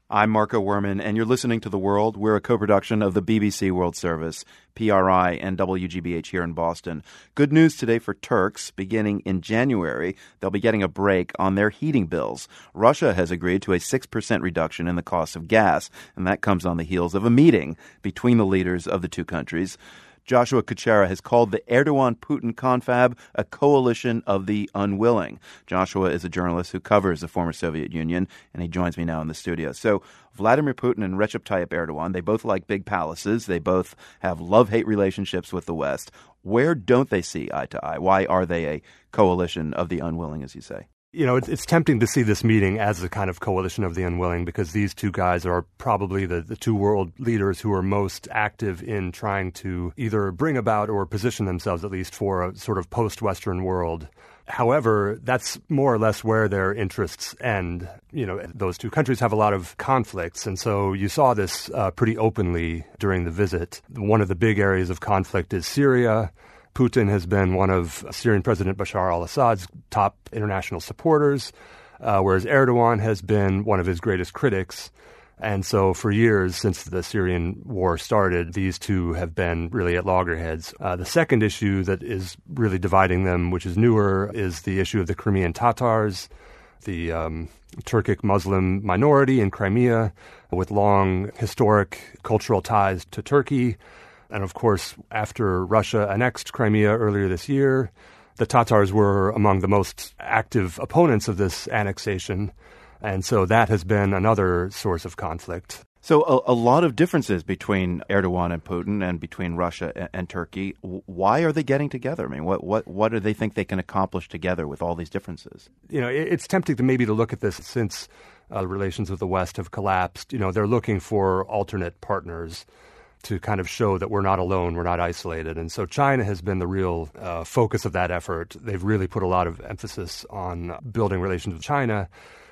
I'm Marco Werman, and you're listening to The World. We're a co-production of the BBC World Service, PRI, and WGBH here in Boston. Good news today for Turks. Beginning in January, they'll be getting a break on their heating bills. Russia has agreed to a 6% reduction in the cost of gas, and that comes on the heels of a meeting between the leaders of the two countries. Joshua Kuchera has called the Erdogan-Putin confab a coalition of the unwilling. Joshua is a journalist who covers the former Soviet Union, and he joins me now in the studio. So Vladimir Putin and Recep Tayyip Erdogan, they both like big palaces. They both have love-hate relationships with the West. Where don't they see eye to eye? Why are they a coalition of the unwilling, as you say? You know, it's tempting to see this meeting as a kind of coalition of the unwilling because these two guys are probably the two world leaders who are most active in trying to either bring about or position themselves, at least, for a sort of post-Western world. However, that's more or less where their interests end. You know, those two countries have a lot of conflicts, and so you saw this pretty openly during the visit. One of the big areas of conflict is Syria. Putin has been one of Syrian President Bashar al-Assad's top international supporters, whereas Erdogan has been one of his greatest critics. And so for years, since the Syrian war started, these two have been really at loggerheads. The second issue that is really dividing them, which is newer, is the issue of the Crimean Tatars, the Turkic Muslim minority in Crimea with long historic cultural ties to Turkey. And of course, after Russia annexed Crimea earlier this year, the Tatars were among the most active opponents of this annexation. And so that has been another source of conflict. So a lot of differences between Erdogan and Putin and between Russia and Turkey. Why are they getting together? I mean, what do they think they can accomplish together with all these differences? You know, it's tempting to look at this since relations with the West have collapsed. You know, they're looking for alternate partners to kind of show that we're not alone, we're not isolated. And so China has been the real focus of that effort. They've really put a lot of emphasis on building relations with China.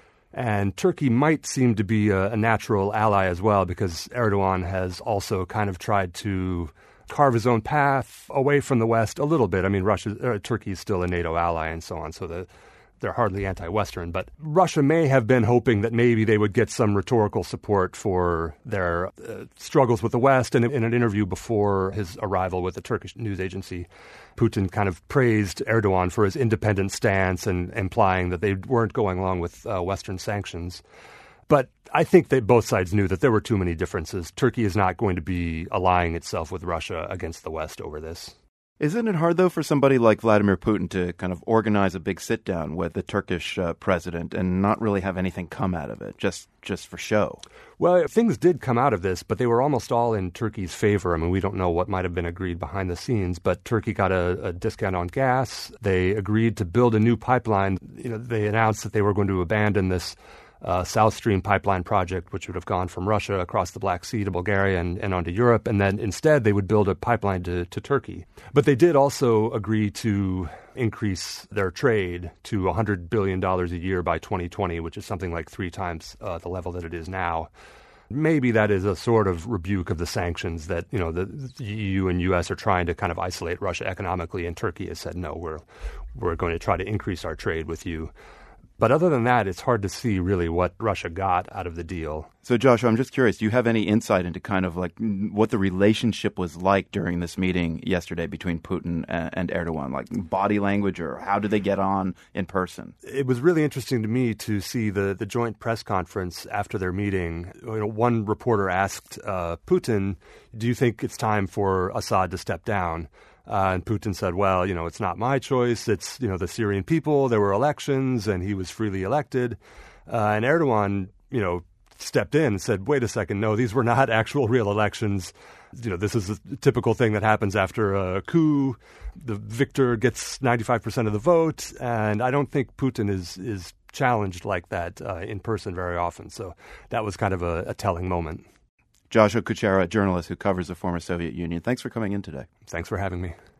And Turkey might seem to be a natural ally as well, because Erdogan has also kind of tried to carve his own path away from the West a little bit. I mean, Turkey is still a NATO ally and so on, so they're hardly anti-Western. But Russia may have been hoping that maybe they would get some rhetorical support for their struggles with the West. And in an interview before his arrival with the Turkish news agency, Putin kind of praised Erdogan for his independent stance and implying that they weren't going along with Western sanctions. But I think that both sides knew that there were too many differences. Turkey is not going to be allying itself with Russia against the West over this. Isn't it hard, though, for somebody like Vladimir Putin to kind of organize a big sit-down with the Turkish president and not really have anything come out of it, just for show? Well, things did come out of this, but they were almost all in Turkey's favor. I mean, we don't know what might have been agreed behind the scenes, but Turkey got a discount on gas. They agreed to build a new pipeline. You know, they announced that they were going to abandon this South Stream pipeline project, which would have gone from Russia across the Black Sea to Bulgaria and onto Europe. And then instead, they would build a pipeline to Turkey. But they did also agree to increase their trade to $100 billion a year by 2020, which is something like 3 times the level that it is now. Maybe that is a sort of rebuke of the sanctions that, you know, the EU and US are trying to kind of isolate Russia economically. And Turkey has said, no, we're going to try to increase our trade with you. But other than that, it's hard to see really what Russia got out of the deal. So, Joshua, I'm just curious, do you have any insight into kind of like what the relationship was like during this meeting yesterday between Putin and Erdogan, like body language, or how did they get on in person? It was really interesting to me to see the joint press conference after their meeting. You know, one reporter asked Putin, do you think it's time for Assad to step down? And Putin said, well, you know, it's not my choice. It's, you know, the Syrian people. There were elections and he was freely elected. And Erdogan, you know, stepped in and said, wait a second, no, these were not actual real elections. You know, this is a typical thing that happens after a coup. The victor gets 95% of the vote. And I don't think Putin is challenged like that in person very often. So that was kind of a telling moment. Joshua Kuchera, a journalist who covers the former Soviet Union. Thanks for coming in today. Thanks for having me.